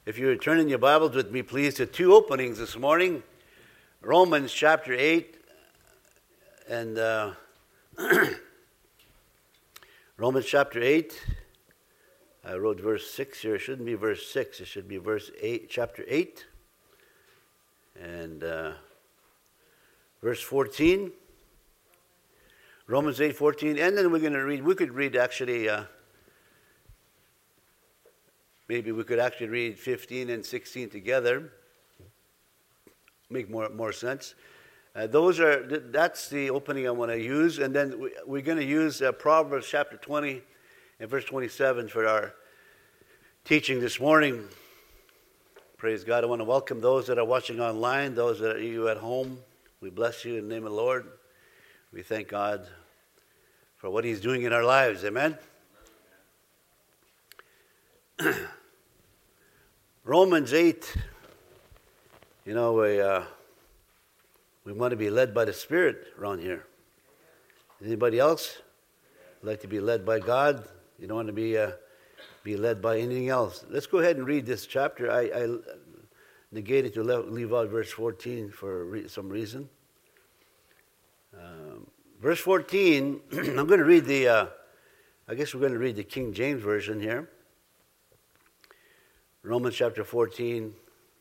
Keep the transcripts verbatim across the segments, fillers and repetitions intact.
If you would turn in your Bibles with me, please, to two openings this morning. Romans chapter eight and uh, Romans chapter eight. I wrote verse six here. It shouldn't be verse six. It should be verse eight, chapter eight. And uh, verse fourteen. Romans eight fourteen. And then we're going to read, we could read actually... Uh, Maybe we could actually read fifteen and sixteen together. Make more more sense. Uh, those are that's the opening I want to use, and then we, we're going to use uh, Proverbs chapter twenty and verse twenty-seven for our teaching this morning. Praise God! I want to welcome those that are watching online, those that are you at home. We bless you in the name of the Lord. We thank God for what He's doing in our lives. Amen. Romans eight, you know, we, uh, we want to be led by the Spirit around here. Anybody else like to be led by God? You don't want to be uh, be led by anything else. Let's go ahead and read this chapter. I, I negated to leave out verse fourteen for re- some reason. Um, verse fourteen, I'm going to read the, uh, I guess we're going to read the King James Version here. Romans chapter fourteen,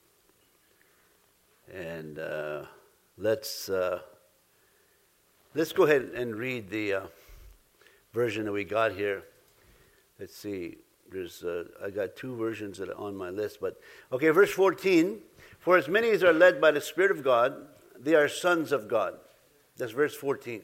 and uh, let's uh, let's go ahead and read the uh, version that we got here. Let's see. There's uh, I got two versions that are on my list, but okay. Verse fourteen: For as many as are led by the Spirit of God, they are sons of God. That's verse fourteen.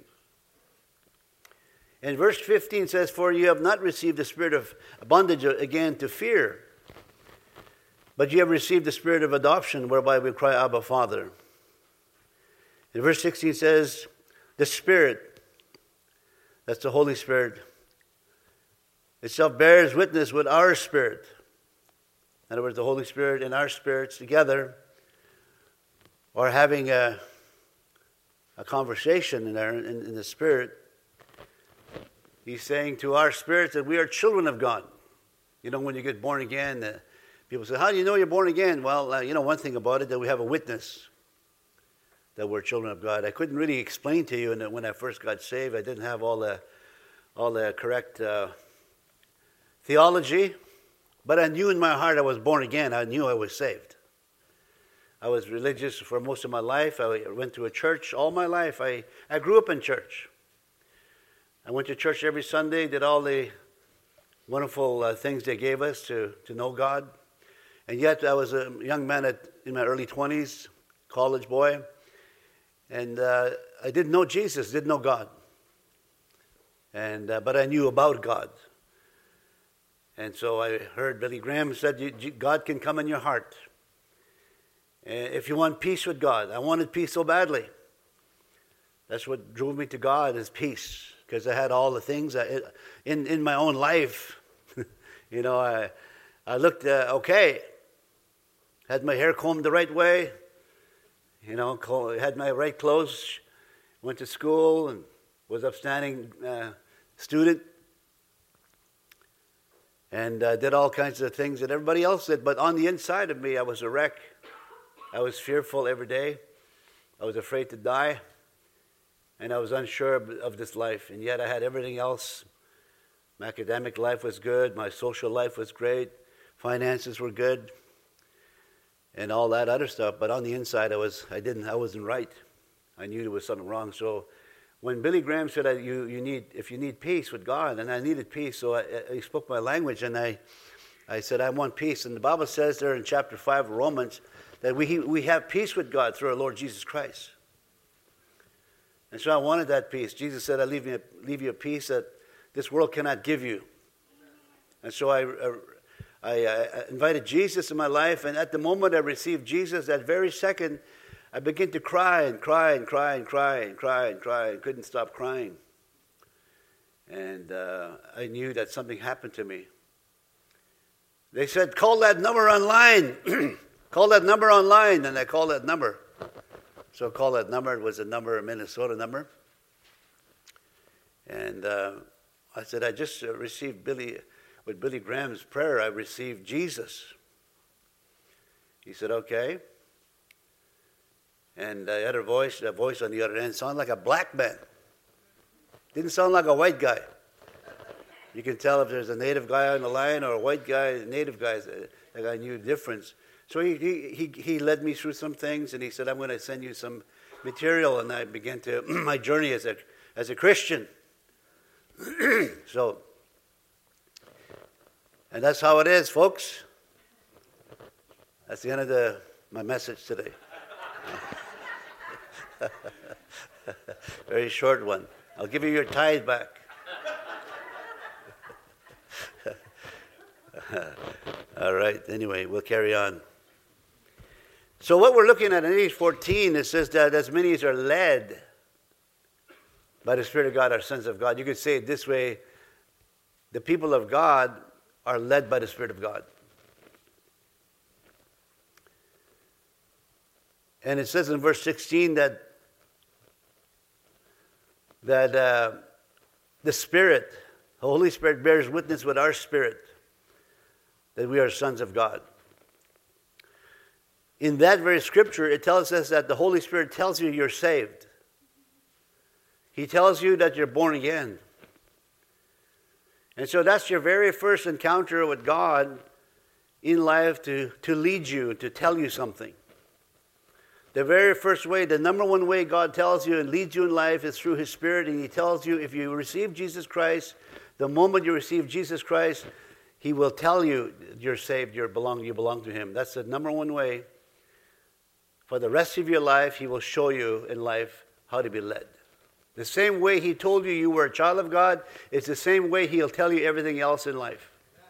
And verse fifteen says, For you have not received the spirit of bondage again to fear, but you have received the spirit of adoption, whereby we cry, Abba, Father. And verse sixteen says, the Spirit, that's the Holy Spirit, itself bears witness with our spirit. In other words, the Holy Spirit and our spirits together are having a, a conversation in, our, in, in the Spirit. He's saying to our spirits that we are children of God. You know, when you get born again, the people say, how do you know you're born again? Well, uh, you know, one thing about it, that we have a witness that we're children of God. I couldn't really explain to you when I first got saved. I didn't have all the all the correct uh, theology, but I knew in my heart I was born again. I knew I was saved. I was religious for most of my life. I went to a church all my life. I, I grew up in church. I went to church every Sunday, did all the wonderful uh, things they gave us to, to know God. And yet I was a young man at, in my early twenties, college boy, and uh, I didn't know Jesus, didn't know God. And uh, but I knew about God. And so I heard Billy Graham said, God can come in your heart. And if you want peace with God, I wanted peace so badly. That's what drove me to God, is peace, because I had all the things I, in, in my own life. you know, I, I looked, uh, okay, had my hair combed the right way, you know, had my right clothes, went to school and was upstanding uh, student, and uh, did all kinds of things that everybody else did. But on the inside of me, I was a wreck. I was fearful every day. I was afraid to die, and I was unsure of, of this life. And yet I had everything else. My academic life was good. My social life was great. Finances were good. And all that other stuff, but on the inside, I was, I didn't, I wasn't right. I knew there was something wrong. So, when Billy Graham said, "You, you need, if you need peace with God," and I needed peace, so I, I spoke my language, and I, I said, "I want peace." And the Bible says there in chapter five of Romans that we we have peace with God through our Lord Jesus Christ. And so I wanted that peace. Jesus said, "I leave you, leave you a peace that this world cannot give you." And so I. I I uh, invited Jesus in my life, and at the moment I received Jesus, that very second, I began to cry and cry and cry and cry and cry and cry and couldn't stop crying. And uh, I knew that something happened to me. They said, call that number online. Call that number online, and I called that number. So I called that number. It was a number, a Minnesota number. And uh, I said, I just uh, received Billy... With Billy Graham's prayer, I received Jesus. He said, okay. And the other voice, the voice on the other end sounded like a black man. Didn't sound like a white guy. You can tell if there's a native guy on the line or a white guy, a native guy. That guy knew the difference. So he, he, he, he led me through some things, and he said, I'm going to send you some material. And I began to, my journey as a, as a Christian. So, and that's how it is, folks. That's the end of the, my message today. Very short one. I'll give you your tithe back. All right, anyway, we'll carry on. So what we're looking at in age fourteen, it says that as many as are led by the Spirit of God are sons of God. You could say it this way, the people of God are led by the Spirit of God. And it says in verse sixteen that that uh, the Spirit, the Holy Spirit bears witness with our spirit that we are sons of God. In that very scripture, it tells us that the Holy Spirit tells you you're saved. He tells you that you're born again. And so that's your very first encounter with God in life to, to lead you, to tell you something. The very first way, the number one way God tells you and leads you in life is through His Spirit. And He tells you if you receive Jesus Christ, the moment you receive Jesus Christ, He will tell you you're saved, you belong, you belong to Him. That's the number one way. For the rest of your life, He will show you in life how to be led. The same way He told you you were a child of God, it's the same way He'll tell you everything else in life.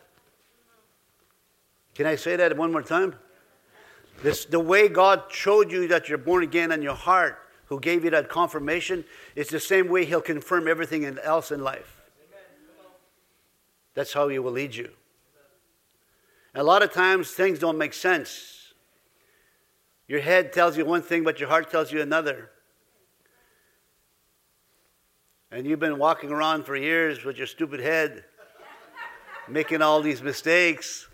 Can I say that one more time? This, the way God showed you that you're born again in your heart, who gave you that confirmation, it's the same way He'll confirm everything else in life. That's how He will lead you. A lot of times things don't make sense. Your head tells you one thing, but your heart tells you another. And you've been walking around for years with your stupid head, making all these mistakes.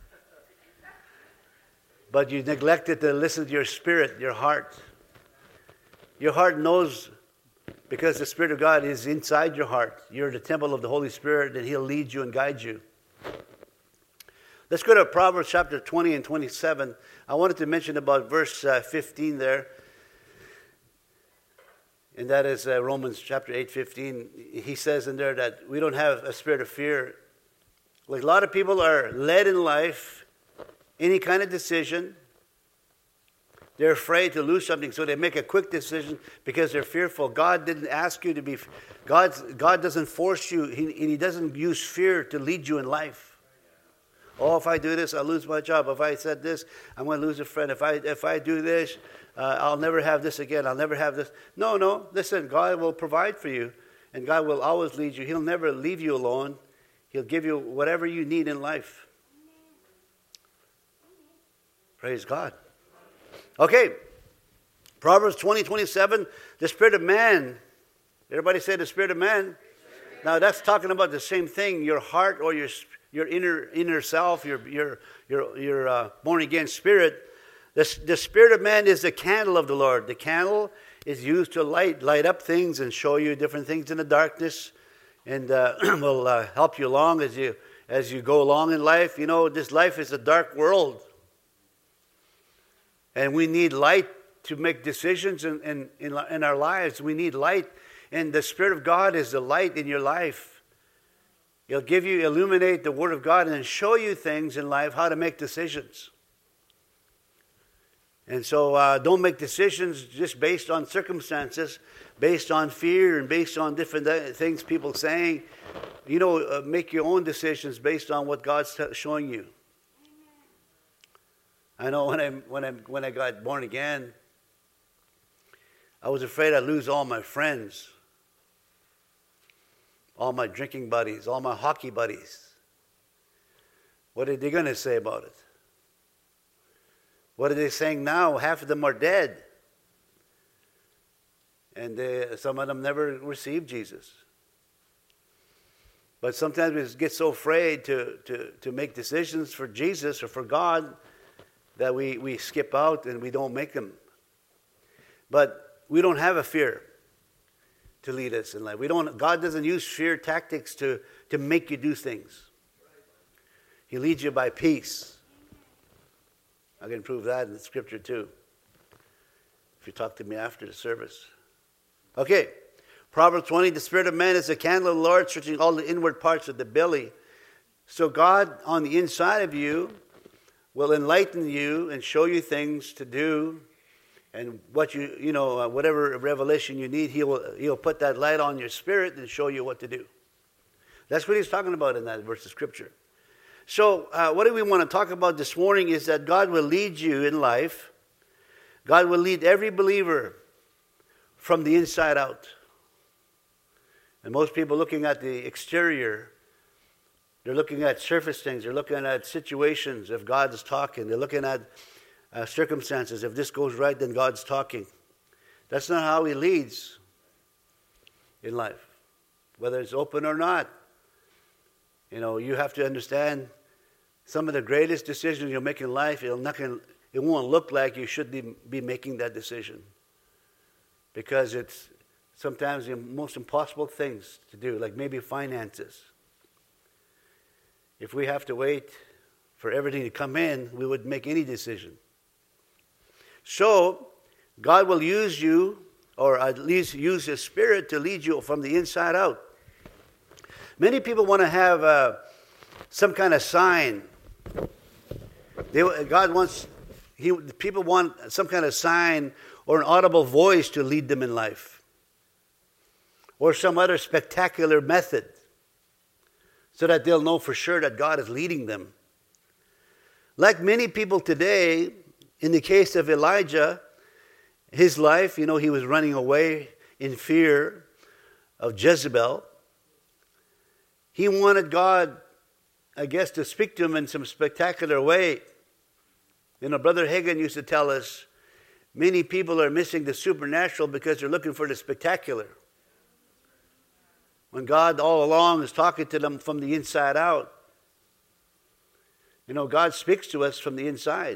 But you neglected to listen to your spirit, your heart. Your heart knows, because the Spirit of God is inside your heart. You're the temple of the Holy Spirit, and He'll lead you and guide you. Let's go to Proverbs chapter twenty and twenty-seven. I wanted to mention about verse uh, fifteen there. And that is uh, Romans chapter eight, fifteen. He says in there that we don't have a spirit of fear. Like a lot of people are led in life, any kind of decision. They're afraid to lose something, so they make a quick decision because they're fearful. God didn't ask you to be, God, God doesn't force you, he, and He doesn't use fear to lead you in life. Oh, if I do this, I'll lose my job. If I said this, I'm going to lose a friend. If I if I do this, uh, I'll never have this again. I'll never have this. No, no. Listen, God will provide for you, and God will always lead you. He'll never leave you alone. He'll give you whatever you need in life. Praise God. Okay. Proverbs twenty, twenty-seven. The spirit of man. Everybody say the spirit of man. Now that's talking about the same thing. Your heart or your your inner inner self, your your your your uh, born again spirit. The the spirit of man is the candle of the Lord. The candle is used to light light up things and show you different things in the darkness, and uh, will uh, help you along as you as you go along in life. You know, this life is a dark world, and we need light to make decisions in in in, in our lives. We need light. And the Spirit of God is the light in your life. He'll give you, illuminate the Word of God and show you things in life, how to make decisions. And so uh, don't make decisions just based on circumstances, based on fear and based on different things people saying. You know, uh, make your own decisions based on what God's t- showing you. I know when I, when, I, when I got born again, I was afraid I'd lose all my friends. All my drinking buddies, all my hockey buddies. What are they going to say about it? What are they saying now? Half of them are dead. And they, some of them never received Jesus. But sometimes we get so afraid to, to, to make decisions for Jesus or for God that we, we skip out and we don't make them. But we don't have a fear to lead us in life. We don't. God doesn't use fear tactics to, to make you do things. He leads you by peace. I can prove that in the scripture too, if you talk to me after the service. Okay, Proverbs twenty, the spirit of man is the candle of the Lord, searching all the inward parts of the belly. So God on the inside of you will enlighten you and show you things to do, and what you, you know, uh, whatever revelation you need, he will, he'll put that light on your spirit and show you what to do. That's what he's talking about in that verse of scripture. So uh, what do we want to talk about this morning is that God will lead you in life. God will lead every believer from the inside out. And most people looking at the exterior, they're looking at surface things. They're looking at situations if God is talking. They're looking at uh, circumstances. If this goes right, then God's talking. That's not how he leads in life, whether it's open or not. You know, you have to understand some of the greatest decisions you'll make in life, it'll not, it won't look like you should be, be making that decision. Because it's sometimes the most impossible things to do, like maybe finances. If we have to wait for everything to come in, we wouldn't make any decision. So, God will use you, or at least use His Spirit to lead you from the inside out. Many people want to have uh, some kind of sign. They, God wants, he, people want some kind of sign or an audible voice to lead them in life. Or some other spectacular method, so that they'll know for sure that God is leading them. Like many people today, in the case of Elijah, his life, you know, he was running away in fear of Jezebel. He wanted God, I guess, to speak to him in some spectacular way. You know, Brother Hagin used to tell us, many people are missing the supernatural because they're looking for the spectacular. When God all along is talking to them from the inside out. You know, God speaks to us from the inside.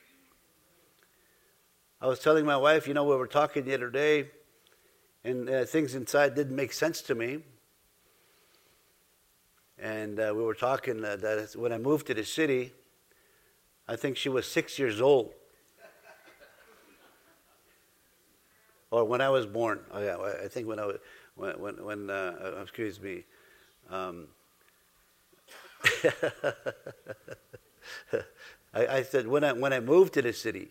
I was telling my wife, you know, we were talking the other day, and uh, things inside didn't make sense to me. And uh, we were talking uh, that when I moved to the city, I think she was six years old. Or when I was born. Oh yeah, I think when I was, when, when, when uh, excuse me. Um, I, I said, when I, when I moved to the city,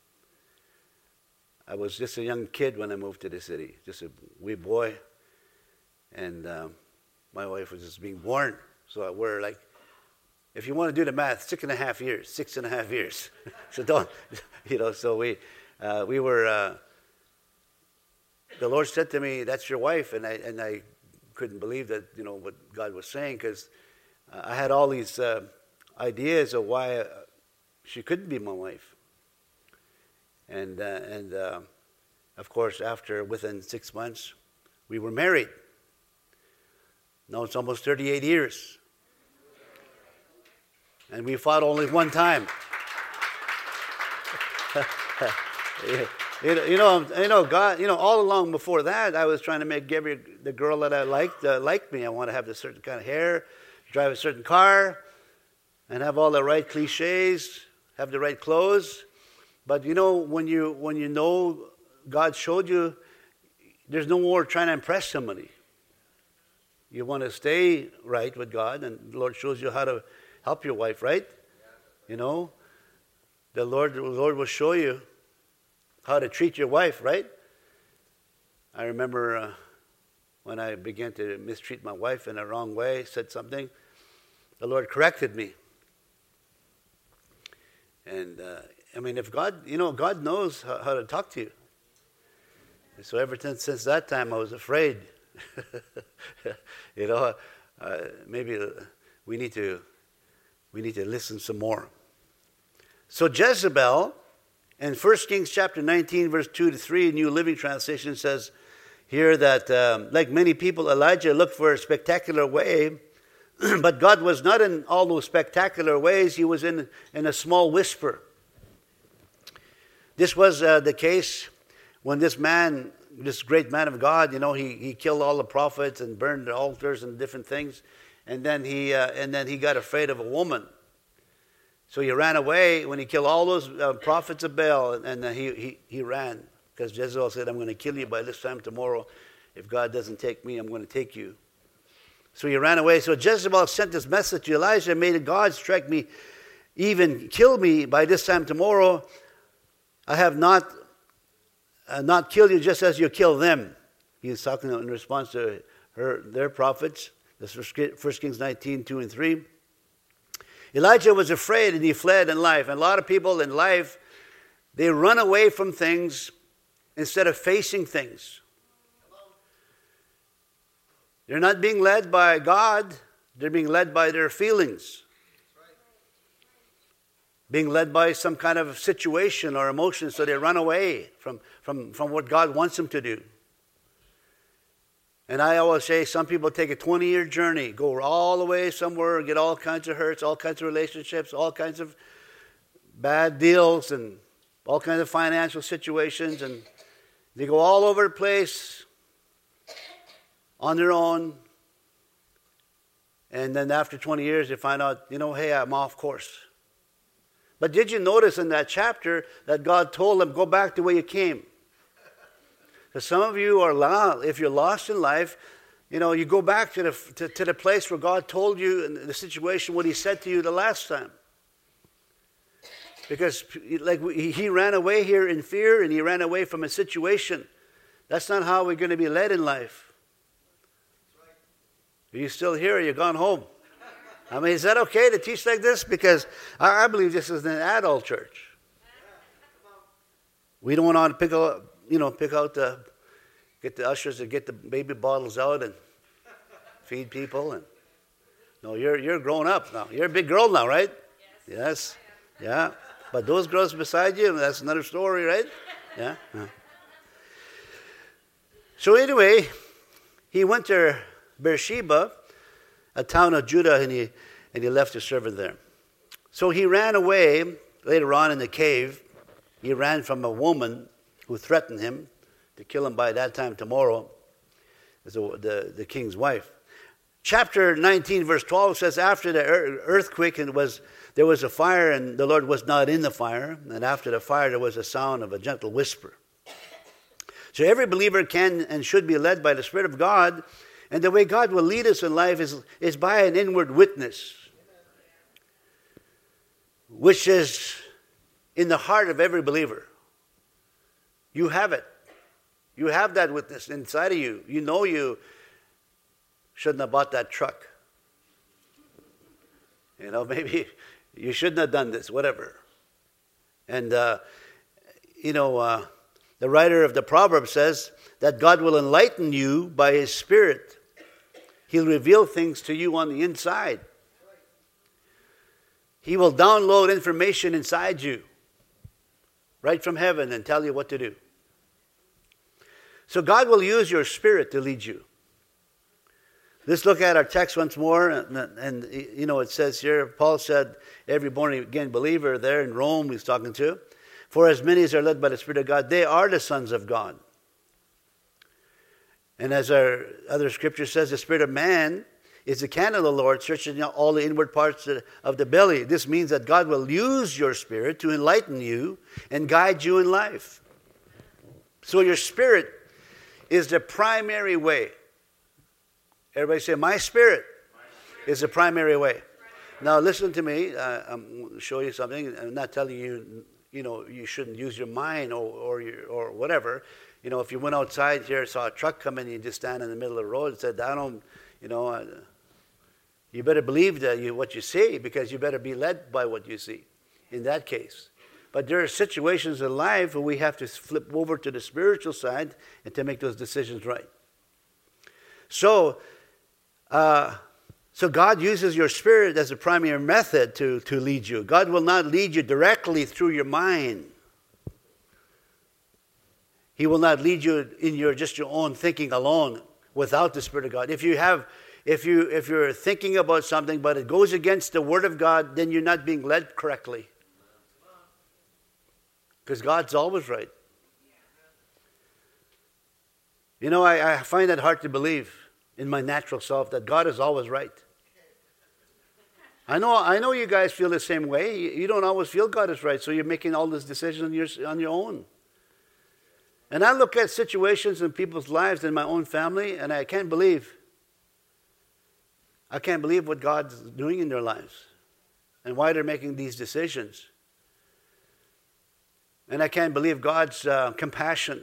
I was just a young kid when I moved to the city, just a wee boy. And um, my wife was just being born. So we're like, if you want to do the math, six and a half years, six and a half years. So don't, you know, so we, uh, we were, uh, the Lord said to me, that's your wife. And I, and I couldn't believe that, you know, what God was saying, because uh, I had all these uh, ideas of why uh, she couldn't be my wife. And, uh, and uh, of course, after, within six months, we were married. Now it's almost thirty-eight years. And we fought only one time. you, you know, you know, God, you know, all along before that, I was trying to make Gabby the girl that I liked uh, like me. I want to have a certain kind of hair, drive a certain car, and have all the right cliches, have the right clothes. But you know, when you when you know God showed you, there's no more trying to impress somebody. You want to stay right with God, and the Lord shows you how to help your wife, right? You know, the Lord, the Lord will show you how to treat your wife, right? I remember uh, when I began to mistreat my wife in a wrong way, said something, the Lord corrected me. And uh, I mean, if God, you know, God knows how, how to talk to you. And so ever since, since that time, I was afraid. you know, uh, maybe we need to we need to listen some more. So Jezebel, in First Kings chapter nineteen, verse two to three, New Living Translation says here that, um, like many people, Elijah looked for a spectacular way, but God was not in all those spectacular ways. He was in, in a small whisper. This was uh, the case when this man, this great man of God, you know, he, he killed all the prophets and burned the altars and different things. And then he uh, and then he got afraid of a woman. So he ran away when he killed all those uh, prophets of Baal, and, and uh, he, he, he ran. Because Jezebel said, I'm going to kill you by this time tomorrow. If God doesn't take me, I'm going to take you. So he ran away. So Jezebel sent this message to Elijah, may God strike me, even kill me by this time tomorrow. I have not uh, not killed you just as you kill them. He was talking in response to her, their prophets. This is First Kings nineteen, two and three. Elijah was afraid and he fled in life. And a lot of people in life, they run away from things instead of facing things. They're not being led by God. They're being led by their feelings. Being led by some kind of situation or emotion, so they run away from, from, from what God wants them to do. And I always say some people take a twenty-year journey, go all the way somewhere, get all kinds of hurts, all kinds of relationships, all kinds of bad deals, and all kinds of financial situations, and they go all over the place on their own. And then after twenty years, they find out, you know, hey, I'm off course. But did you notice in that chapter that God told them, go back the way you came? Because some of you are lost. If you're lost in life, you know, you go back to the to, to the place where God told you in the situation what He said to you the last time. Because like he ran away here in fear, and he ran away from a situation. That's not how we're going to be led in life. Are you still here, or you gone home? I mean, is that okay to teach like this? Because I, I believe this is an adult church. We don't want to pick out, you know, pick out the, get the ushers to get the baby bottles out and feed people. And no, you're you're grown up now. You're a big girl now, right? Yes. Yes. Yeah. But those girls beside you, that's another story, right? Yeah. Uh-huh. So anyway, he went to Beersheba, a town of Judah, and he and he left his servant there. So he ran away later on in the cave. He ran from a woman who threatened him to kill him by that time tomorrow, as the, the, the king's wife. Chapter nineteen, verse twelve says, after the earthquake, and was there was a fire, and the Lord was not in the fire. And after the fire, there was a sound of a gentle whisper. So every believer can and should be led by the Spirit of God. And the way God will lead us in life is, is by an inward witness, which is in the heart of every believer. You have it. You have that witness inside of you. You know you shouldn't have bought that truck. You know, maybe you shouldn't have done this, whatever. And, uh, you know, uh, the writer of the Proverbs says that God will enlighten you by His Spirit. He'll reveal things to you on the inside. He will download information inside you, right from heaven, and tell you what to do. So God will use your spirit to lead you. Let's look at our text once more. And, and you know, it says here, Paul said, every born-again believer there in Rome he's talking to, for as many as are led by the Spirit of God, they are the sons of God. And as our other scripture says, the spirit of man is the candle of the Lord, searching out all the inward parts of the belly. This means that God will use your spirit to enlighten you and guide you in life. So your spirit is the primary way. Everybody say, my spirit, my spirit. is the primary way. Now listen to me. Uh, I'm going to show you something. I'm not telling you, you know, you shouldn't use your mind or or, your, or whatever. You know, if you went outside here, saw a truck come in, you just stand in the middle of the road and said, I don't, you know, uh, you better believe that you, what you see, because you better be led by what you see in that case. But there are situations in life where we have to flip over to the spiritual side and to make those decisions right. So, uh, so God uses your spirit as a primary method to, to lead you. God will not lead you directly through your mind. He will not lead you in your just your own thinking alone without the Spirit of God. If you have, if you if you're thinking about something but it goes against the Word of God, then you're not being led correctly. Because God's always right. You know, I, I find that hard to believe in my natural self, that God is always right. I know I know you guys feel the same way. You, you don't always feel God is right, so you're making all these decisions on your, on your own. And I look at situations in people's lives in my own family, and I can't believe, I can't believe what God's doing in their lives and why they're making these decisions. And I can't believe God's uh, compassion.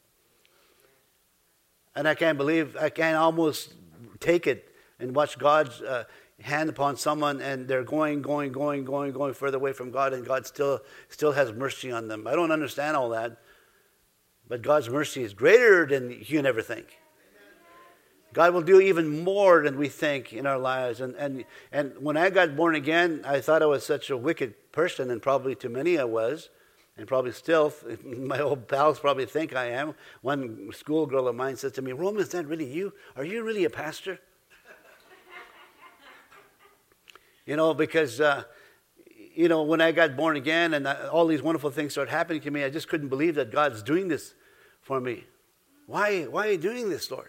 And I can't believe, I can't almost take it and watch God's uh, hand upon someone, and they're going, going, going, going, going further away from God, and God still, still has mercy on them. I don't understand all that. But God's mercy is greater than you can ever think. God will do even more than we think in our lives. And, and, and when I got born again, I thought I was such a wicked person, and probably to many I was. And probably still, my old pals probably think I am. One schoolgirl of mine says to me, "Roman, is that really you? Are you really a pastor?" You know, because, uh, you know, when I got born again and I, all these wonderful things started happening to me, I just couldn't believe that God's doing this for me. Why, why are you doing this, Lord?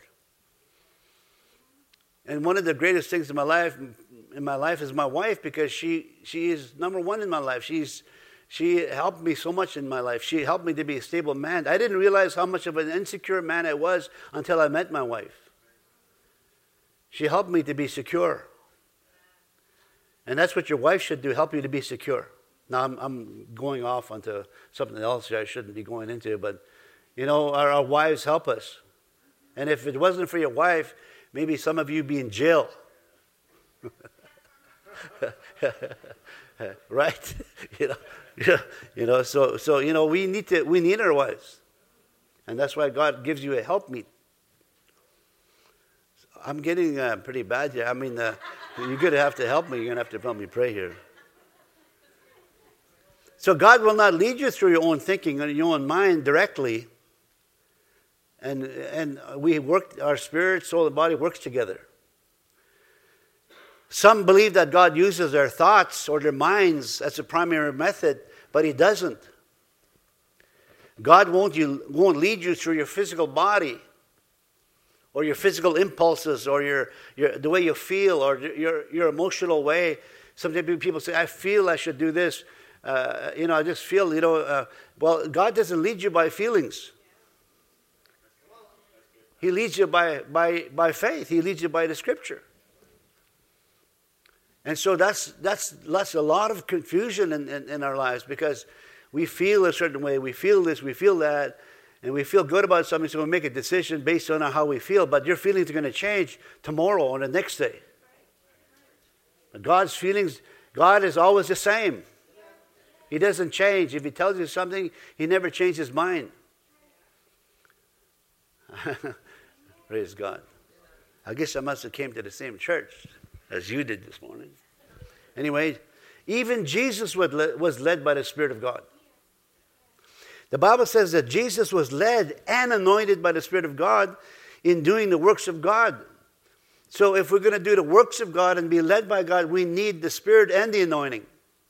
And one of the greatest things in my life, in my life is my wife, because she, she is number one in my life. She's She helped me so much in my life. She helped me to be a stable man. I didn't realize how much of an insecure man I was until I met my wife. She helped me to be secure. And that's what your wife should do, help you to be secure. Now, I'm, I'm going off onto something else here I shouldn't be going into, but, you know, our, our wives help us. And if it wasn't for your wife, maybe some of you be in jail. Right? you know, yeah, you know. So, so you know, we need to. We need our wives, and that's why God gives you a helpmeet. I'm getting uh, pretty bad here. I mean, uh, you're gonna have to help me. You're gonna have to help me pray here. So God will not lead you through your own thinking and your own mind directly. And and we work. Our spirit, soul, and body works together. Some believe that God uses their thoughts or their minds as a primary method, but He doesn't. God won't, you, won't lead you through your physical body or your physical impulses or your, your the way you feel or your, your emotional way. Sometimes people say, I feel I should do this. Uh, you know, I just feel, you know, uh, well, God doesn't lead you by feelings. He leads you by, by, by faith. He leads you by the Scripture. And so that's that's that's a lot of confusion in, in, in our lives, because we feel a certain way, we feel this, we feel that, and we feel good about something, so we make a decision based on how we feel. But your feelings are going to change tomorrow or the next day. But God's feelings, God is always the same. He doesn't change. If He tells you something, He never changes His mind. Praise God. I guess I must have came to the same church as you did this morning. Anyway, even Jesus was led by the Spirit of God. The Bible says that Jesus was led and anointed by the Spirit of God in doing the works of God. So if we're going to do the works of God and be led by God, we need the Spirit and the anointing.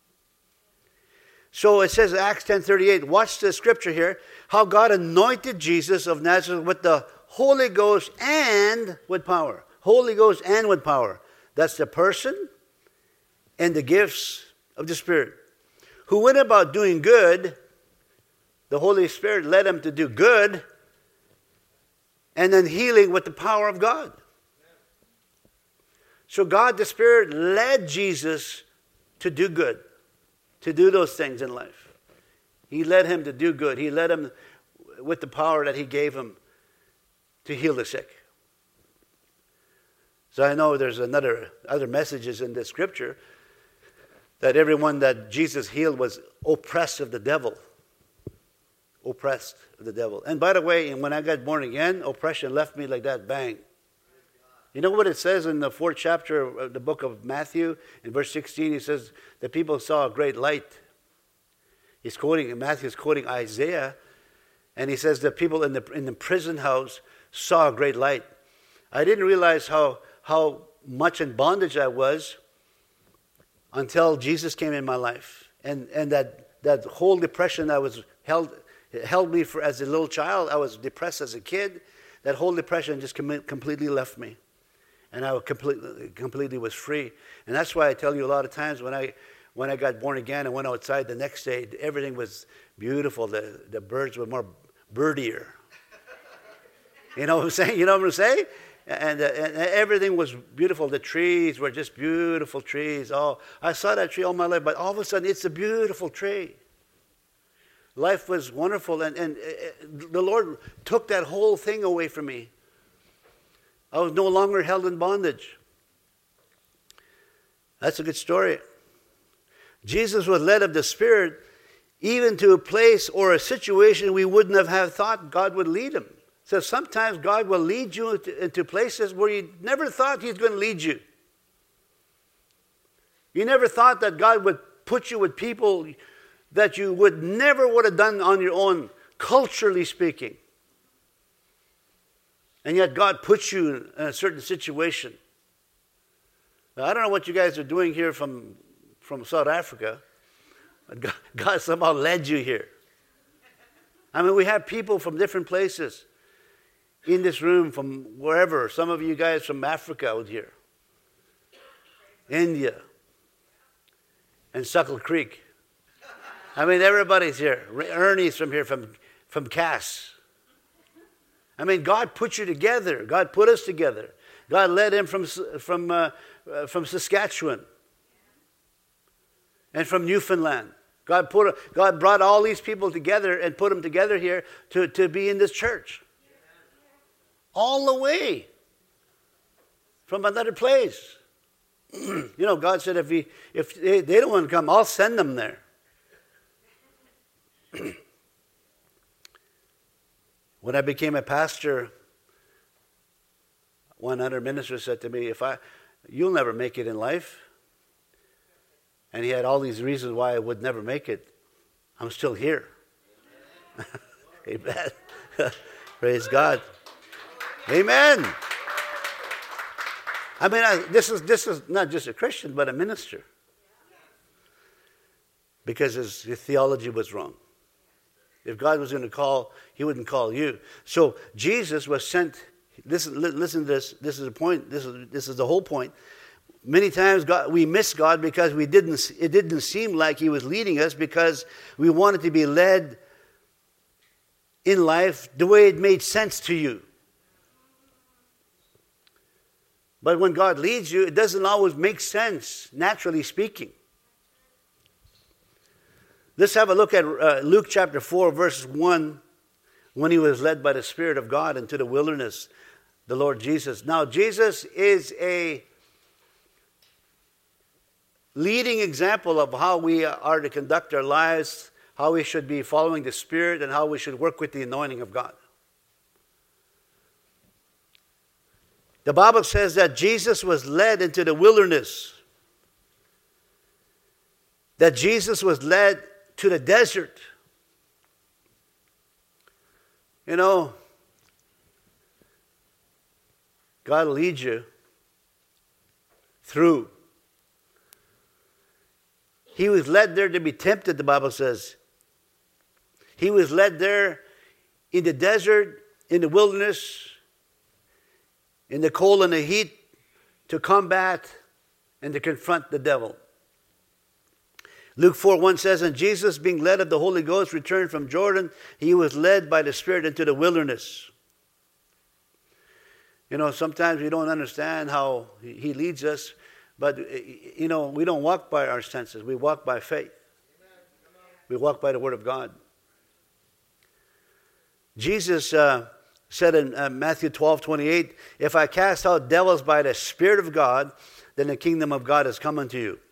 So it says in Acts ten thirty-eight, watch the scripture here, how God anointed Jesus of Nazareth with the Holy Ghost and with power. Holy Ghost and with power. That's the person and the gifts of the Spirit. Who went about doing good. The Holy Spirit led him to do good. And then healing with the power of God. So God, the Spirit, led Jesus to do good. To do those things in life. He led him to do good. He led him with the power that He gave him to heal the sick. So I know there's another other messages in this scripture that everyone that Jesus healed was oppressed of the devil. Oppressed of the devil. And by the way, when I got born again, oppression left me like that, bang. You know what it says in the fourth chapter of the book of Matthew, in verse sixteen, he says, the people saw a great light. He's quoting, Matthew's quoting Isaiah, and he says the people in the in the prison house saw a great light. I didn't realize how how much in bondage I was until Jesus came in my life. And and that, that whole depression I was held held me for as a little child. I was depressed as a kid. That whole depression just com- completely left me. And I completely, completely was free. And that's why I tell you a lot of times when I when I got born again and went outside the next day, everything was beautiful. The, the birds were more birdier. You know what I'm saying? You know what I'm saying? And, uh, and everything was beautiful. The trees were just beautiful trees. Oh, I saw that tree all my life, but all of a sudden it's a beautiful tree. Life was wonderful, and, and uh, the Lord took that whole thing away from me. I was no longer held in bondage. That's a good story. Jesus was led of the Spirit even to a place or a situation we wouldn't have, have thought God would lead him. So sometimes God will lead you into, into places where you never thought he's going to lead you. You never thought that God would put you with people that you would never would have done on your own, culturally speaking. And yet God puts you in a certain situation. Now, I don't know what you guys are doing here from, from South Africa, but God, God somehow led you here. I mean, we have people from different places in this room, from wherever. Some of you guys from Africa out here, India, and Suckle Creek. I mean, everybody's here. Ernie's from here, from, from Cass. I mean, God put you together. God put us together. God led him from, from, uh, uh, from Saskatchewan and from Newfoundland. God, put, God brought all these people together and put them together here to, to be in this church. All the way from another place. You know, God said, if, he, if they, they don't want to come, I'll send them there. When I became a pastor, one other minister said to me, "If I, you'll never make it in life." And he had all these reasons why I would never make it. I'm still here. Amen. Praise God. Amen. I mean, I, this is this is not just a Christian, but a minister. Because his, his theology was wrong. If God was going to call, he wouldn't call you. So Jesus was sent. Listen, listen to this. This is the point. This is this is the whole point. Many times God, we miss God because we didn't. It didn't seem like he was leading us because we wanted to be led in life the way it made sense to you. But when God leads you, it doesn't always make sense, naturally speaking. Let's have a look at uh, Luke chapter four, verse one, when he was led by the Spirit of God into the wilderness, the Lord Jesus. Now, Jesus is a leading example of how we are to conduct our lives, how we should be following the Spirit, and how we should work with the anointing of God. The Bible says that Jesus was led into the wilderness, that Jesus was led to the desert. You know, God will lead you through. He was led there to be tempted, the Bible says. He was led there in the desert, in the wilderness, in the cold and the heat, to combat and to confront the devil. Luke four one says, and Jesus, being led of the Holy Ghost, returned from Jordan. He was led by the Spirit into the wilderness. You know, sometimes we don't understand how he leads us, but, you know, we don't walk by our senses. We walk by faith. We walk by the Word of God. Jesus uh, said in uh, Matthew twelve twenty-eight, if I cast out devils by the Spirit of God, then the kingdom of God has come unto you.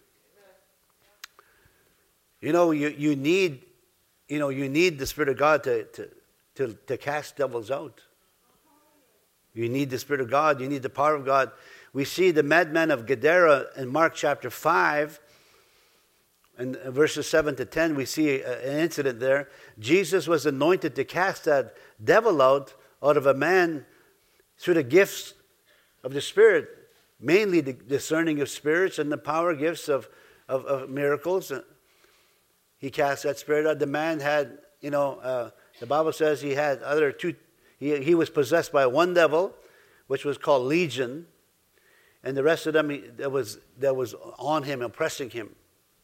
You know, you, you need, you know, you need the Spirit of God to, to, to, to cast devils out. You need the Spirit of God. You need the power of God. We see the madman of Gadara in Mark chapter five, and verses seven to ten, we see an incident there. Jesus was anointed to cast that devil out, out of a man through the gifts of the Spirit, mainly the discerning of spirits and the power gifts of, of, of miracles. He cast that spirit out. The man had you know, uh, the Bible says he had other two, he, he was possessed by one devil, which was called Legion, and the rest of them he, that was that was on him, oppressing him.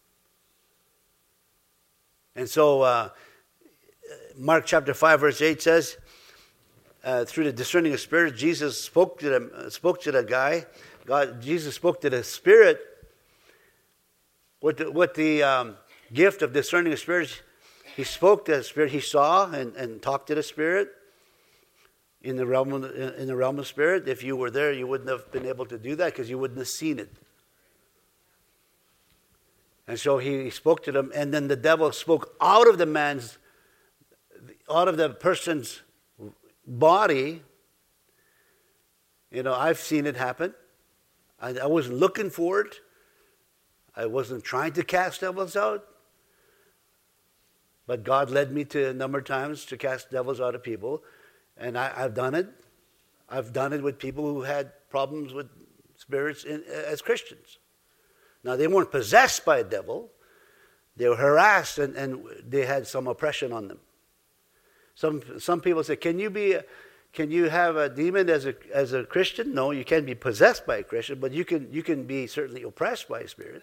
And so uh, Mark chapter five, verse eight says, uh, through the discerning of spirits, Jesus spoke to them, uh, spoke to that guy. God, Jesus spoke to the spirit with the, with the um, gift of discerning of spirits. He spoke to the spirit. He saw and, and talked to the spirit in the realm of, in the realm of spirit. If you were there, you wouldn't have been able to do that because you wouldn't have seen it. And so he spoke to them, and then the devil spoke out of the man's, out of the person's body. You know, I've seen it happen. I, I wasn't looking for it. I wasn't trying to cast devils out. But God led me to a number of times to cast devils out of people. And I, I've done it. I've done it with people who had problems with spirits in, as Christians. Now, they weren't possessed by a devil. They were harassed and, and they had some oppression on them. Some some people say, can you be, a, can you have a demon as a as a Christian? No, you can't be possessed by a Christian, but you can you can be certainly oppressed by a spirit.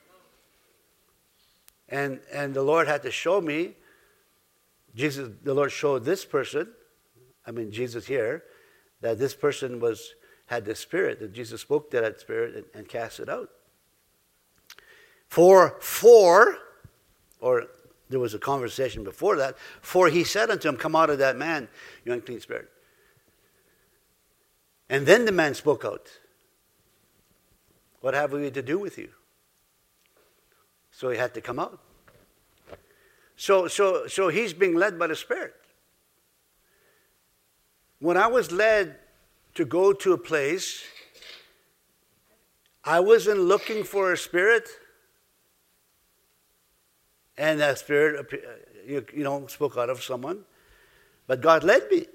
And and the Lord had to show me, Jesus, the Lord showed this person, I mean Jesus here, that this person was had the spirit, that Jesus spoke to that spirit and, and cast it out. For, for, or there was a conversation before that, for he said unto him, come out of that man, you unclean spirit. And then the man spoke out. What have we to do with you? So he had to come out. So, so, so he's being led by the Spirit. When I was led to go to a place, I wasn't looking for a spirit. And that spirit, you, you know, spoke out of someone. But God led me.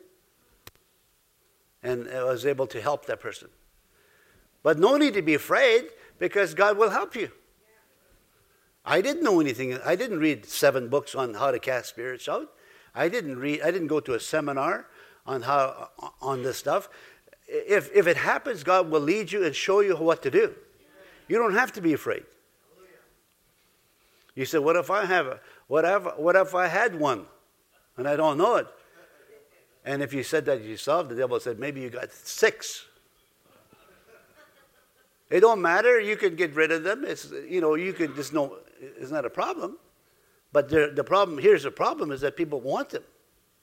And I was able to help that person. But no need to be afraid, because God will help you. I didn't know anything. I didn't read seven books on how to cast spirits out. I didn't read. I didn't go to a seminar on how on this stuff. If if it happens, God will lead you and show you what to do. You don't have to be afraid. You said, what if I have a, what if, what if I had one and I don't know it? And if you said that yourself, the devil said, maybe you got six. It don't matter. You can get rid of them. It's, you know, you can just know it's not a problem. But the, the problem, here's the problem, is that people want them.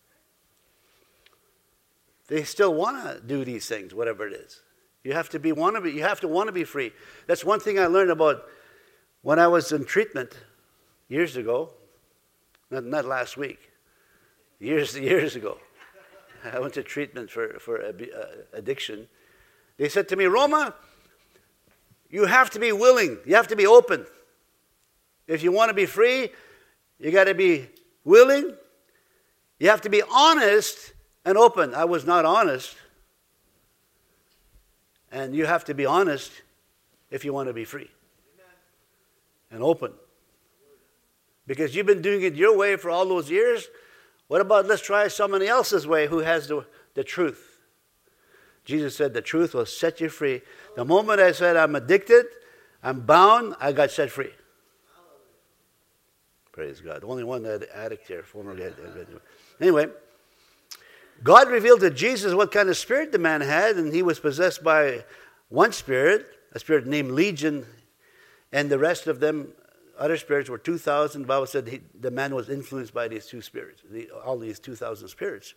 They still want to do these things, whatever it is. You have to be want to be. You have to want to be free. That's one thing I learned about when I was in treatment years ago. Not not last week. Years years ago, I went to treatment for for uh, addiction. They said to me, Roma, you have to be willing. You have to be open. If you want to be free, you got to be willing. You have to be honest and open. I was not honest. And you have to be honest if you want to be free. And open. Because you've been doing it your way for all those years. What about let's try somebody else's way who has the, the truth? Jesus said the truth will set you free. The moment I said I'm addicted, I'm bound, I got set free. Praise God. The only one that addict here, formerly addict. Anyway, God revealed to Jesus what kind of spirit the man had, and he was possessed by one spirit, a spirit named Legion, and the rest of them, other spirits, were two thousand. The Bible said he, the man was influenced by these two spirits, the, all these two thousand spirits.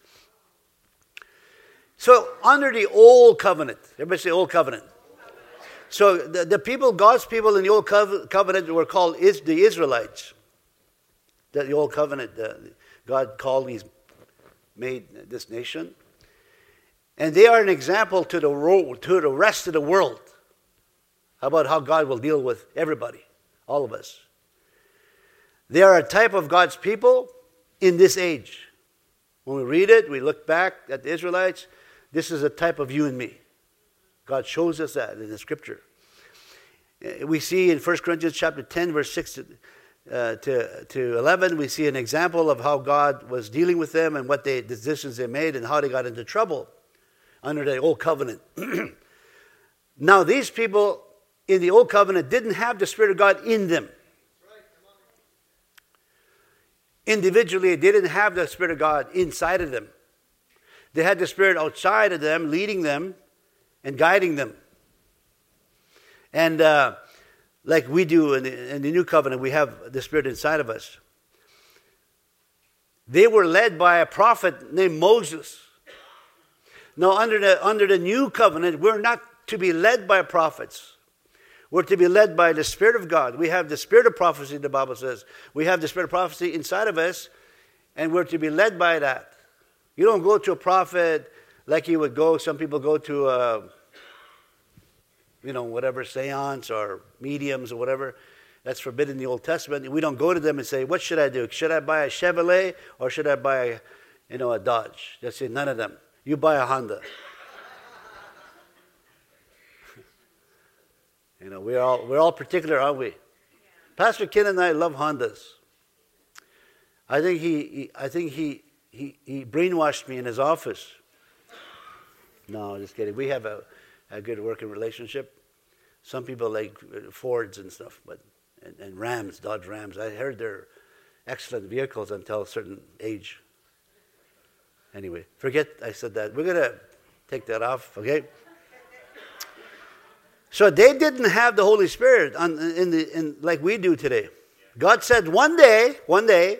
So, under the Old Covenant, everybody say Old Covenant. So, the, the people, God's people in the Old Covenant were called is, the Israelites. The, the Old Covenant, uh, God called these, made this nation. And they are an example to the, ro- to the rest of the world about how God will deal with everybody, all of us. They are a type of God's people in this age. When we read it, we look back at the Israelites. This is a type of you and me. God shows us that in the Scripture. We see in First Corinthians chapter ten, verse six, uh, to, to eleven, we see an example of how God was dealing with them and what they, decisions they made and how they got into trouble under the old covenant. Now, these people in the old covenant didn't have the Spirit of God in them. Individually, they didn't have the Spirit of God inside of them. They had the Spirit outside of them, leading them and guiding them. And uh, like we do in the, in the New Covenant, we have the Spirit inside of us. They were led by a prophet named Moses. Now, under the, under the New Covenant, we're not to be led by prophets. We're to be led by the Spirit of God. We have the Spirit of prophecy, the Bible says. We have the Spirit of prophecy inside of us, and we're to be led by that. You don't go to a prophet like you would go, some people go to, a, you know, whatever, seance or mediums or whatever. That's forbidden in the Old Testament. We don't go to them and say, what should I do? Should I buy a Chevrolet or should I buy, a, you know, a Dodge? They say, none of them. You buy a Honda. You know, we're all we're all particular, aren't we? Yeah. Pastor Ken and I love Hondas. I think he, he I think he, he he brainwashed me in his office. No, just kidding. We have a, a good working relationship. Some people like Fords and stuff, but and, and Rams, Dodge Rams. I heard they're excellent vehicles until a certain age. Anyway, forget I said that. We're gonna take that off, okay? So they didn't have the Holy Spirit on, in the in, like we do today. God said, one day, one day,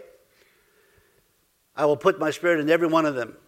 I will put my Spirit in every one of them.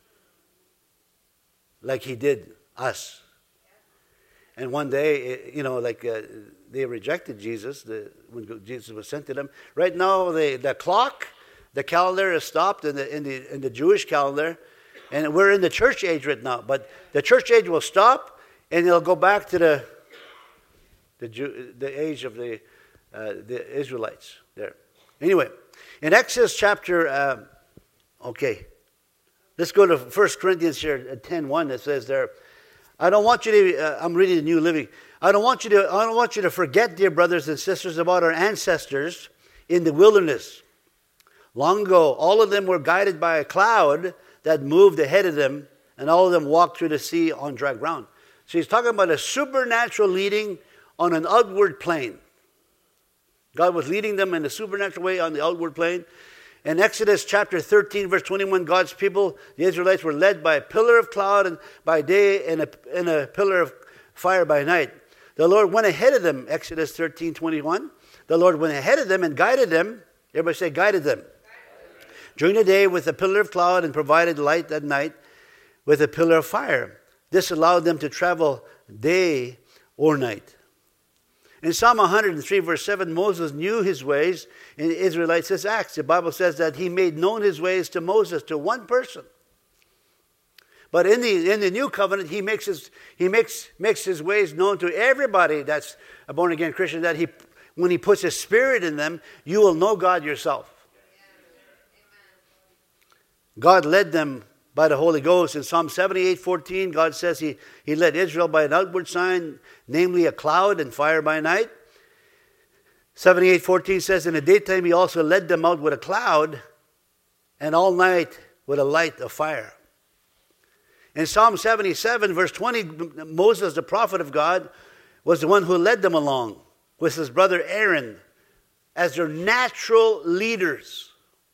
Like He did us. And one day, you know, like uh, they rejected Jesus the, when Jesus was sent to them. Right now, the, the clock, the calendar is stopped in the, in, the, in the Jewish calendar. And we're in the church age right now. But the church age will stop. And it'll go back to the the, Jew, the age of the uh, the Israelites there. Anyway, in Exodus chapter, uh, okay, let's go to First Corinthians here at ten one. It says there, I don't want you to. Uh, I'm reading the New Living. I don't want you to. I don't want you to forget, dear brothers and sisters, about our ancestors in the wilderness. Long ago, all of them were guided by a cloud that moved ahead of them, and all of them walked through the sea on dry ground. So he's talking about a supernatural leading on an outward plane. God was leading them in a supernatural way on the outward plane. In Exodus chapter thirteen, verse twenty-one, God's people, the Israelites, were led by a pillar of cloud and by day and a, and a pillar of fire by night. The Lord went ahead of them, Exodus thirteen, twenty-one. The Lord went ahead of them and guided them. Everybody say, guided them. During the day with a pillar of cloud and provided light at night with a pillar of fire. This allowed them to travel day or night. In Psalm one hundred three, verse seven, Moses knew his ways in the Israelites' his acts. The Bible says that he made known his ways to Moses, to one person. But in the in the new covenant, he makes his he makes makes his ways known to everybody that's a born again Christian. That he when he puts his Spirit in them, you will know God yourself. God led them by the Holy Ghost. In Psalm seventy-eight fourteen, God says he, he led Israel by an outward sign, namely a cloud and fire by night. seventy-eight fourteen says, in the daytime he also led them out with a cloud, and all night with a light of fire. In Psalm seventy-seven, verse twenty, Moses, the prophet of God, was the one who led them along with his brother Aaron as their natural leaders.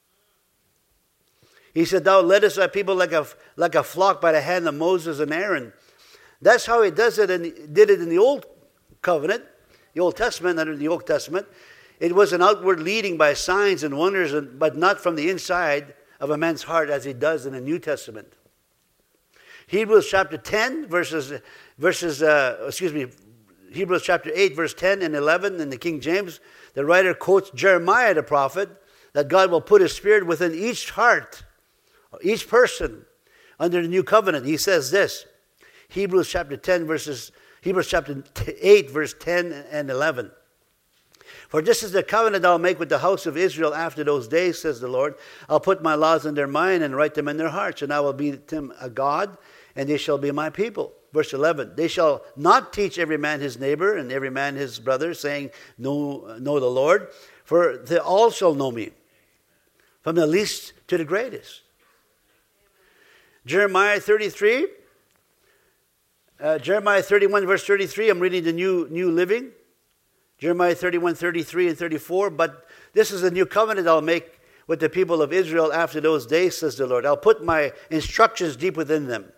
He said, thou leddest thy people like a, like a flock by the hand of Moses and Aaron. That's how he does it and did it in the Old Covenant, the Old Testament, under the Old Testament. It was an outward leading by signs and wonders, but not from the inside of a man's heart as he does in the New Testament. Hebrews chapter ten, verses, verses uh, excuse me, Hebrews chapter eight, verse ten and eleven in the King James, the writer quotes Jeremiah the prophet, that God will put his Spirit within each heart, each person under the new covenant. He says this, Hebrews chapter ten, verses, Hebrews chapter eight, verse ten and eleven. For this is the covenant I'll make with the house of Israel after those days, says the Lord. I'll put my laws in their mind and write them in their hearts, and I will be them a God, and they shall be my people. Verse eleven, they shall not teach every man his neighbor and every man his brother, saying, know, know the Lord. for they all shall know me, from the least to the greatest. Jeremiah thirty-three, uh, Jeremiah thirty-one, verse thirty-three, I'm reading the New, New Living. Jeremiah thirty-one, thirty-three and thirty-four, but this is a new covenant I'll make with the people of Israel after those days, says the Lord. I'll put my instructions deep within them.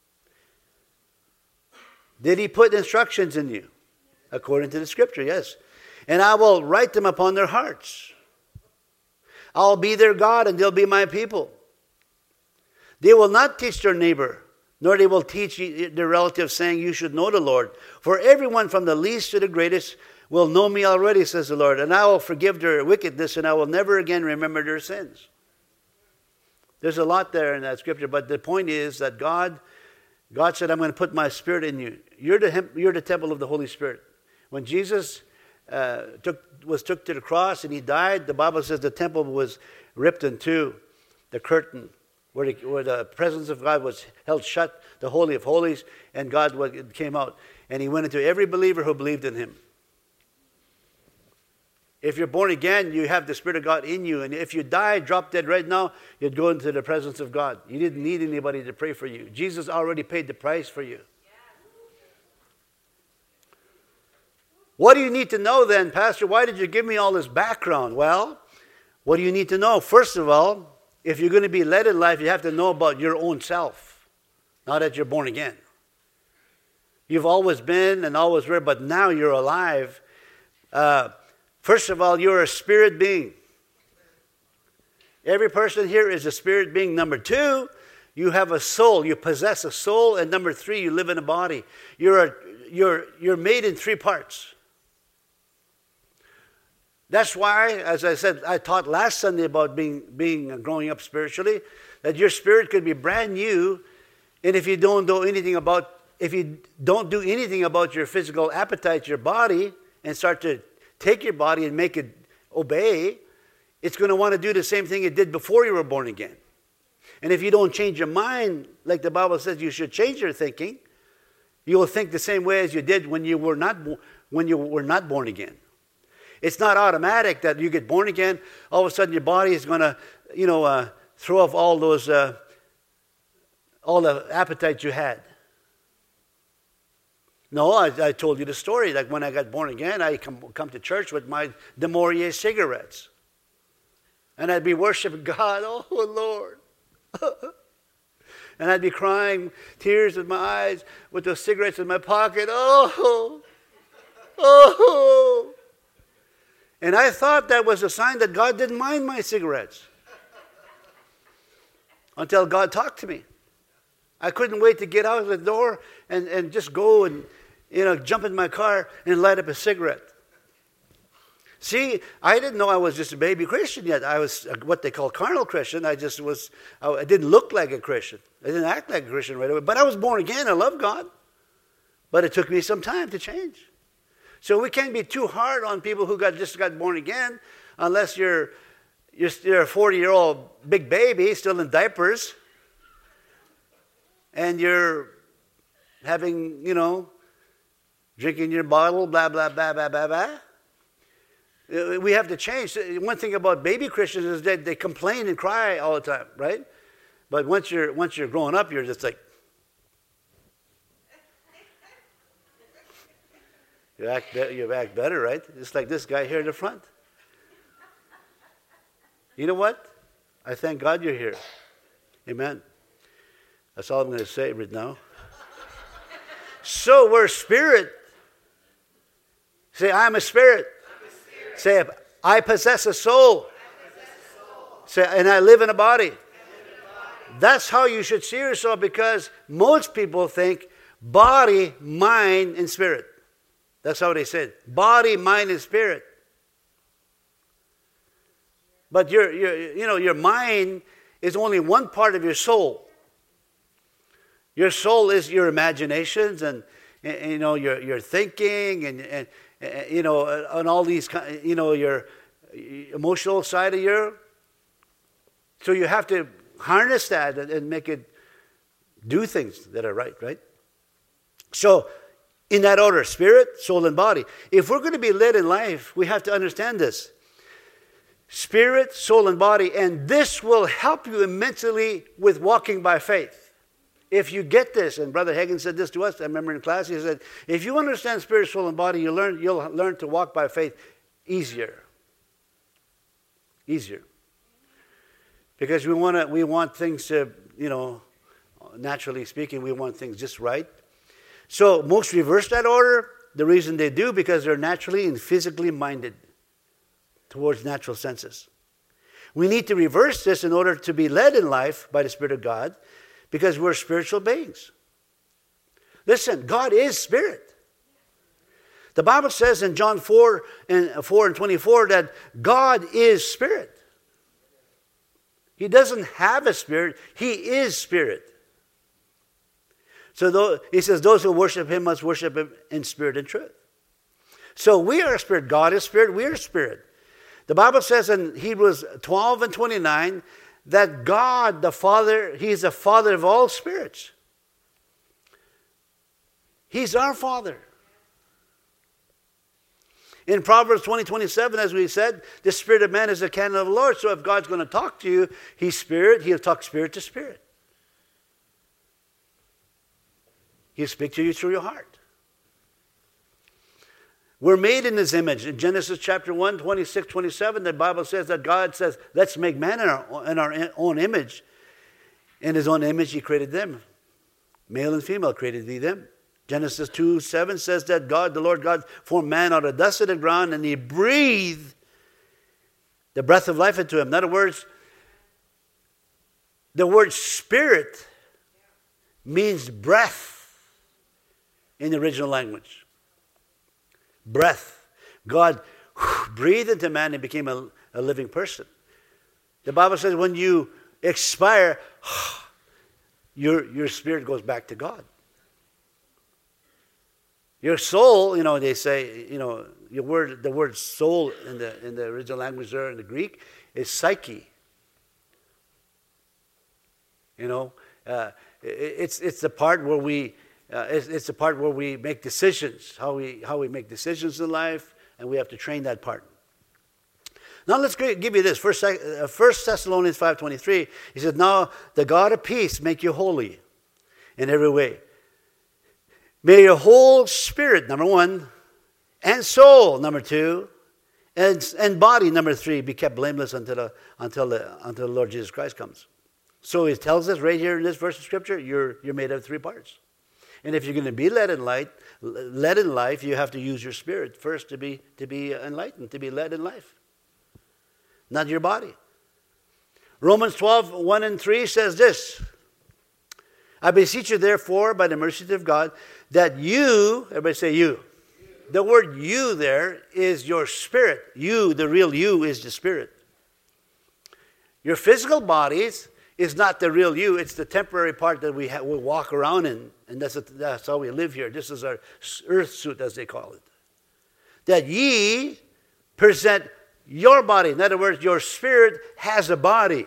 Did he put instructions in you? According to the scripture, yes. And I will write them upon their hearts. I'll be their God and they'll be my people. They will not teach their neighbor, nor they will teach their relatives, saying, you should know the Lord. For everyone from the least to the greatest will know me already, says the Lord. And I will forgive their wickedness, and I will never again remember their sins. There's a lot there in that scripture, but the point is that God, God said, I'm going to put my spirit in you. You're the, you're the temple of the Holy Spirit. When Jesus uh, took, was took to the cross and he died, the Bible says the temple was ripped in two, the curtain, where the, where the presence of God was held shut, the Holy of Holies, and God came out. And he went into every believer who believed in him. If you're born again, you have the Spirit of God in you. And if you die, drop dead right now, you'd go into the presence of God. You didn't need anybody to pray for you. Jesus already paid the price for you. What do you need to know then, Pastor? Why did you give me all this background? Well, what do you need to know? First of all, if you're going to be led in life, you have to know about your own self. Now that you're born again. You've always been and always were, but now you're alive. Uh, first of all, you're a spirit being. Every person here is a spirit being. Number two, you have a soul. You possess a soul. And number three, you live in a body. You're, a, you're, you're made in three parts. That's why, as I said, I taught last Sunday about being, being growing up spiritually, that your spirit could be brand new, and if you don't do anything about, if you don't do anything about your physical appetite, your body, and start to take your body and make it obey, it's going to want to do the same thing it did before you were born again. And if you don't change your mind, like the Bible says, you should change your thinking, you will think the same way as you did when you were not when you were not born again. It's not automatic that you get born again, all of a sudden your body is going to, you know, uh, throw off all those, uh, all the appetite you had. No, I, I told you the story. Like when I got born again, I come, come to church with my Demorier cigarettes. And I'd be worshiping God, oh Lord. And I'd be crying, tears in my eyes, with those cigarettes in my pocket. Oh, oh. And I thought that was a sign that God didn't mind my cigarettes. Until God talked to me. I couldn't wait to get out of the door and, and just go and, you know, jump in my car and light up a cigarette. See, I didn't know I was just a baby Christian yet. I was what they call carnal Christian. I just was, I didn't look like a Christian. I didn't act like a Christian right away. But I was born again. I love God. But it took me some time to change. So we can't be too hard on people who got just got born again, unless you're you're, you're a forty-year-old big baby still in diapers, and you're having, you know, drinking your bottle, blah blah blah blah blah blah. We have to change. One thing about baby Christians is that they complain and cry all the time, right? But once you're once you're growing up, you're just like. You act, be- you act better, right? Just like this guy here in the front. You know what? I thank God you're here. Amen. That's all I'm going to say right now. So we're spirit. Say, I'm a spirit. I'm a spirit. Say, I possess a soul. I possess a soul. Say, and I live in a body. I live in a body. That's how you should see yourself, because most people think body, mind, and spirit. That's how they said. Body, mind, and spirit. But your, your, you know, your mind is only one part of your soul. Your soul is your imaginations and, and you know, your, your thinking and, and, and, you know, and all these, you know, your emotional side of your. So you have to harness that and, and make it do things that are right, right? So, in that order, spirit, soul, and body. If we're going to be led in life, we have to understand this. spirit, soul, and body. And this will help you immensely with walking by faith. If you get this, and Brother Hagin said this to us, I remember in class, he said, if you understand spirit, soul, and body, you learn, you'll learn to walk by faith easier. Easier. Because we want to, we want things to, you know, naturally speaking, we want things just right. So most reverse that order. The reason they do, because they're naturally and physically minded towards natural senses. We need to reverse this in order to be led in life by the Spirit of God, because we're spiritual beings. Listen, God is spirit. The Bible says in John four and four and twenty-four that God is spirit. He doesn't have a spirit, he is spirit. So though, he says, those who worship him must worship him in spirit and truth. So we are spirit. God is spirit. We are spirit. The Bible says in Hebrews twelve and twenty-nine that God, the Father, he is the Father of all spirits. He's our Father. In Proverbs twenty, twenty-seven, as we said, the spirit of man is the candle of the Lord. So if God's going to talk to you, he's spirit. He'll talk spirit to spirit. He'll speak to you through your heart. We're made in his image. In Genesis chapter one, twenty-six, twenty-seven, the Bible says that God says, let's make man in our, in our own image. In his own image, he created them. Male and female created he them. Genesis two, seven says that God, the Lord God, formed man out of dust of the ground, and he breathed the breath of life into him. In other words, the word spirit means breath in the original language. Breath. God breathed into man and became a, a living person. The Bible says when you expire, your, your spirit goes back to God. Your soul, you know, they say, you know, your word, the word soul in the in the original language there in the Greek is psyche. You know, uh, it, it's it's the part where we uh, it's, it's the part where we make decisions, how we how we make decisions in life, and we have to train that part. Now let's give you this. First, uh, First Thessalonians five twenty-three. He says, "Now the God of peace make you holy in every way. May your whole spirit, number one, and soul, number two, and, and body, number three, be kept blameless until the, until the, until the Lord Jesus Christ comes." So he tells us right here in this verse of Scripture, you're, you're made of three parts. And if you're going to be led in light, led in life, you have to use your spirit first to be, to be enlightened, to be led in life. Not your body. Romans twelve, one and three says this, "I beseech you therefore by the mercies of God that you," everybody say you. The word you there is your spirit. You, the real you, is the spirit. Your physical bodies is not the real you. It's the temporary part that we, ha- we walk around in. And that's, a, that's how we live here. This is our earth suit, as they call it. That ye present your body. In other words, your spirit has a body.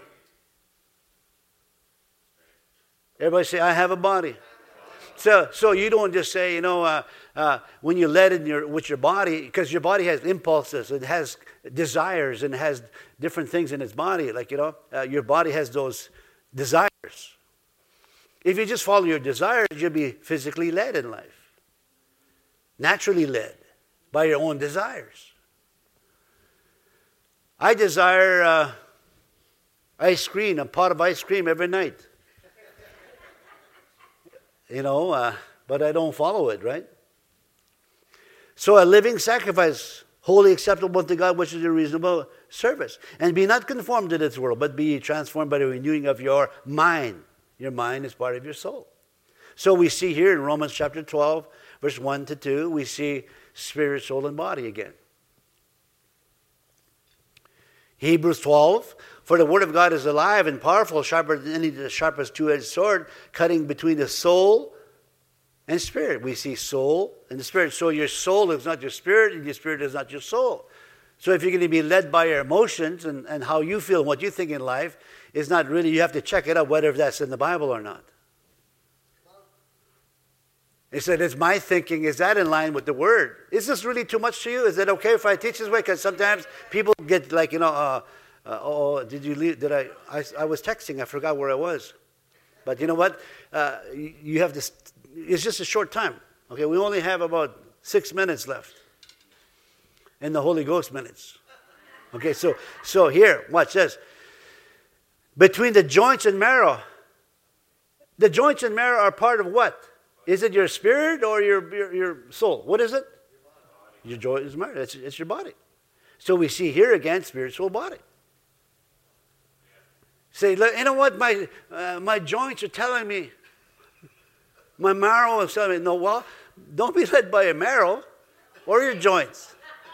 Everybody say, I have a body. So, so you don't just say, you know, uh, uh, when you're led in your, with your body, because your body has impulses, it has desires, and it has different things in its body. Like, you know, uh, your body has those desires. If you just follow your desires, you'll be physically led in life. Naturally led by your own desires. I desire uh, ice cream, a pot of ice cream every night. You know, uh, but I don't follow it, right? So a living sacrifice, wholly acceptable to God, which is a reasonable service. And be not conformed to this world, but be transformed by the renewing of your mind. Your mind is part of your soul. So we see here in Romans chapter twelve, verse one to two, we see spirit, soul, and body again. Hebrews twelve, "For the word of God is alive and powerful, sharper than any the sharpest two-edged sword, cutting between the soul and spirit." We see soul and the spirit. So your soul is not your spirit, and your spirit is not your soul. So if you're going to be led by your emotions and, and how you feel and what you think in life, is not really, you have to check it out whether that's in the Bible or not. He said, "It's my thinking. Is that in line with the Word? Is this really too much to you? Is it okay if I teach this way?" Because sometimes people get like, you know, uh, Uh, oh, did you leave? Did I, I? I was texting. I forgot where I was. But you know what? Uh, you, you have this. It's just a short time. Okay, we only have about six minutes left in the Holy Ghost minutes. Okay, so so here, watch this. Between the joints and marrow, the joints and marrow are part of what? Is it your spirit or your your, your soul? What is it? Your joint is marrow. It's, it's your body. So we see here again, spirit, soul, body. Say, you know what? My uh, my joints are telling me. My marrow is telling me. No, well, don't be led by your marrow or your joints.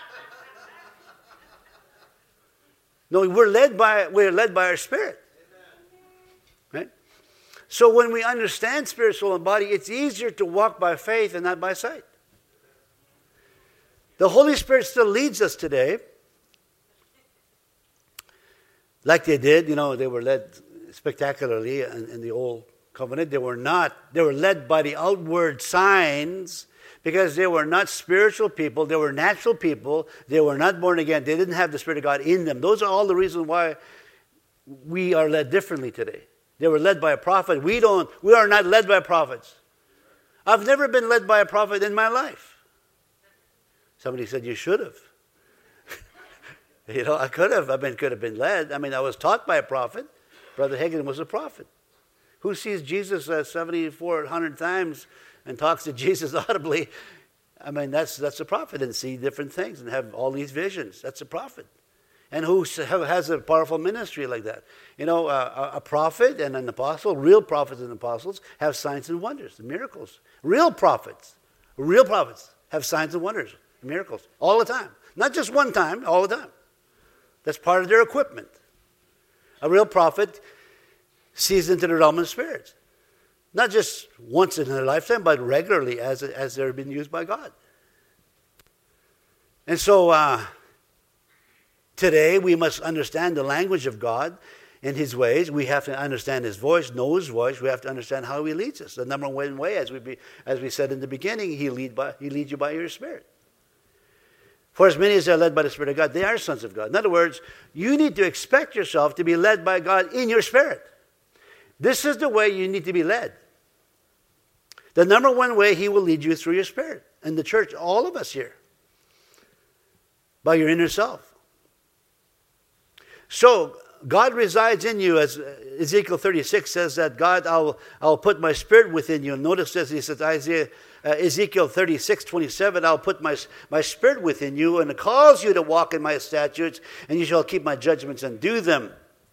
No, we're led by we're led by our spirit. Right? So when we understand spirit, soul, and body, it's easier to walk by faith and not by sight. The Holy Spirit still leads us today. Like they did, you know, they were led spectacularly in, in the old covenant. They were not, they were led by the outward signs because they were not spiritual people. They were natural people. They were not born again. They didn't have the Spirit of God in them. Those are all the reasons why we are led differently today. They were led by a prophet. We don't, we are not led by prophets. I've never been led by a prophet in my life. Somebody said, you should have. You know, I could have. I mean, could have been led. I mean, I was taught by a prophet. Brother Hagin was a prophet. Who sees Jesus uh, seventy-four hundred times and talks to Jesus audibly? I mean, that's that's a prophet, and see different things and have all these visions. That's a prophet. And who has a powerful ministry like that? You know, uh, a prophet and an apostle, real prophets and apostles, have signs and wonders, miracles. Real prophets, real prophets have signs and wonders, miracles, all the time. Not just one time, all the time. That's part of their equipment. A real prophet sees into the realm of spirits. Not just once in their lifetime, but regularly as, as they're being used by God. And so uh, today we must understand the language of God in His ways. We have to understand His voice, know His voice. We have to understand how He leads us. The number one way, as we, be, as we said in the beginning, He, lead by, he leads you by your Spirit. For as many as are led by the Spirit of God, they are sons of God. In other words, you need to expect yourself to be led by God in your spirit. This is the way you need to be led. The number one way He will lead you through your spirit. And the church, all of us here. By your inner self. So, God resides in you, as Ezekiel thirty-six says that God, I'll, I'll put my spirit within you. And notice this, he says, Isaiah, uh, Ezekiel thirty-six twenty-seven, I'll put my, my spirit within you and cause you to walk in my statutes, and you shall keep my judgments and do them.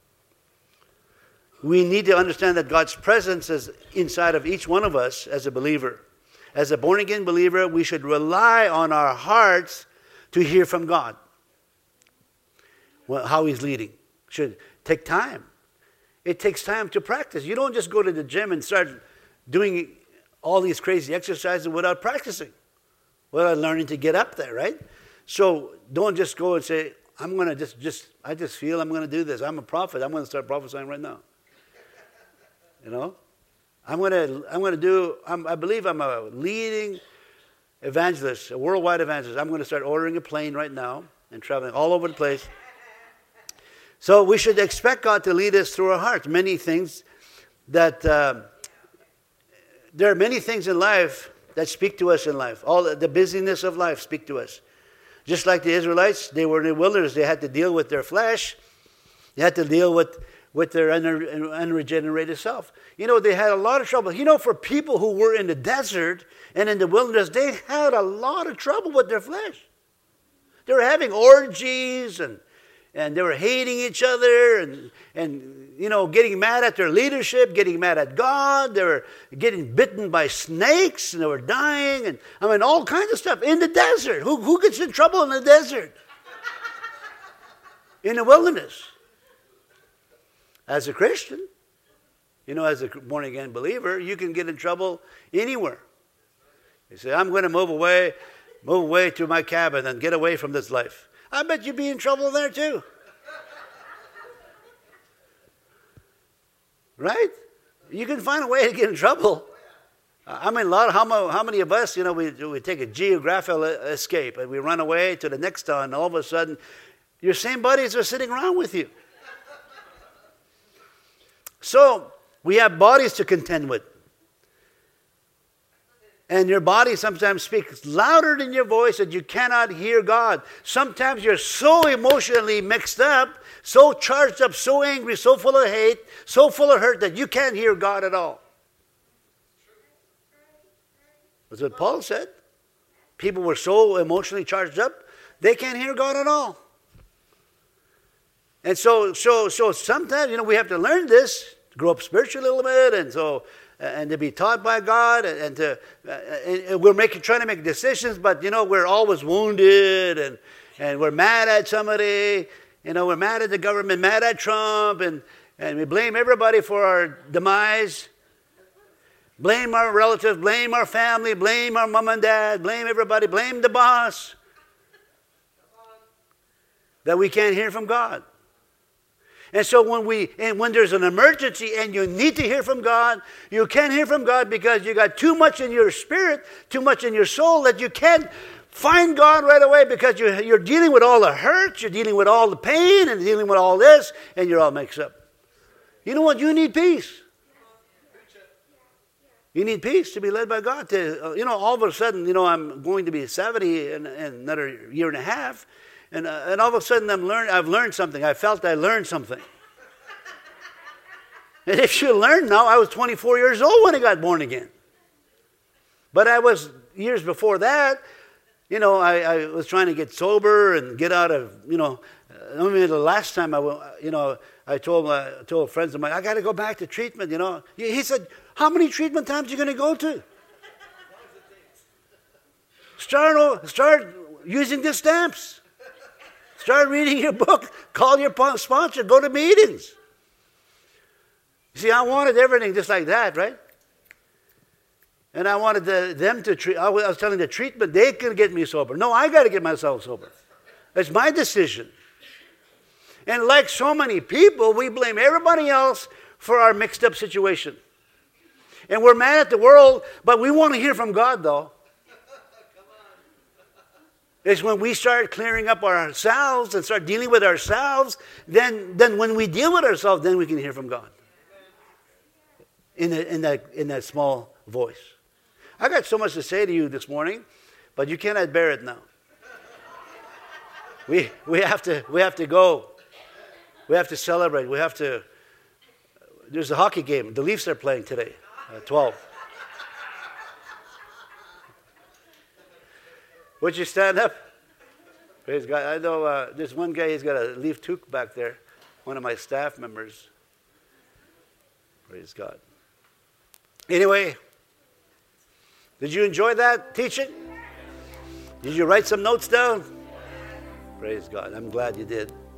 We need to understand that God's presence is inside of each one of us as a believer. As a born-again believer, we should rely on our hearts to hear from God. Well, how He's leading. Should take time. It takes time to practice. You don't just go to the gym and start doing all these crazy exercises without practicing, without learning to get up there, right? So don't just go and say, I'm going to just, just, I just feel I'm going to do this. I'm a prophet. I'm going to start prophesying right now. You know? I'm going to, I'm going to do, I'm, I believe I'm a leading evangelist, a worldwide evangelist. I'm going to start ordering a plane right now and traveling all over the place. So we should expect God to lead us through our hearts. Many things that, uh, there are many things in life that speak to us in life. All the, the busyness of life speak to us. Just like the Israelites, they were in the wilderness. They had to deal with their flesh. They had to deal with, with their unre- unregenerated self. You know, they had a lot of trouble. You know, for people who were in the desert and in the wilderness, they had a lot of trouble with their flesh. They were having orgies and And they were hating each other and, and, you know, getting mad at their leadership, getting mad at God. They were getting bitten by snakes and they were dying. And, I mean, all kinds of stuff in the desert. Who, who gets in trouble in the desert? In the wilderness. As a Christian, you know, as a born-again believer, you can get in trouble anywhere. You say, I'm going to move away, move away to my cabin and get away from this life. I bet you'd be in trouble there too. Right? You can find a way to get in trouble. I mean, a lot of, how, how many of us, you know, we, we take a geographical escape and we run away to the next town and all of a sudden your same buddies are sitting around with you. So, we have bodies to contend with. And your body sometimes speaks louder than your voice that you cannot hear God. Sometimes you're so emotionally mixed up, so charged up, so angry, so full of hate, so full of hurt that you can't hear God at all. That's what Paul said. People were so emotionally charged up, they can't hear God at all. And so, so, so sometimes, you know, we have to learn this, to grow up spiritually a little bit, and so, and to be taught by God, and, and to, and we're making, trying to make decisions, but you know, we're always wounded, and and we're mad at somebody, you know, we're mad at the government, mad at Trump, and and we blame everybody for our demise. Blame our relatives, blame our family, blame our mom and dad, blame everybody, blame the boss. That we can't hear from God. And so when we and when there's an emergency and you need to hear from God, you can't hear from God because you got too much in your spirit, too much in your soul that you can't find God right away because you're, you're dealing with all the hurt, you're dealing with all the pain and dealing with all this, and you're all mixed up. You know what? You need peace. You need peace to be led by God. To, you know, all of a sudden, you know, I'm going to be seventy in, in another year and a half. And, uh, and all of a sudden I'm learn, I've learned something. I felt I learned something. And if you learn now, I was twenty-four years old when I got born again. But I was, years before that, you know, I, I was trying to get sober and get out of, you know, I mean, the last time I, you know, I told my, told friends of mine, I got to go back to treatment, you know. He said, how many treatment times are you going to go to? Start, start using the stamps. Start reading your book. Call your sponsor. Go to meetings. You see, I wanted everything just like that, right? And I wanted the, them to treat. I was telling the treatment, they can get me sober. No, I got to get myself sober. It's my decision. And like so many people, we blame everybody else for our mixed up situation. And we're mad at the world, but we want to hear from God, though. It's when we start clearing up ourselves and start dealing with ourselves, then, then when we deal with ourselves, then we can hear from God. In, the, in, that, in that small voice. I got so much to say to you this morning, but you cannot bear it now. We, we, have to, we have to go. We have to celebrate. We have to... There's a hockey game. The Leafs are playing today at twelve. Would you stand up? Praise God. I know uh, there's one guy, he's got a Leaf toque back there. One of my staff members. Praise God. Anyway, did you enjoy that teaching? Did you write some notes down? Praise God. I'm glad you did.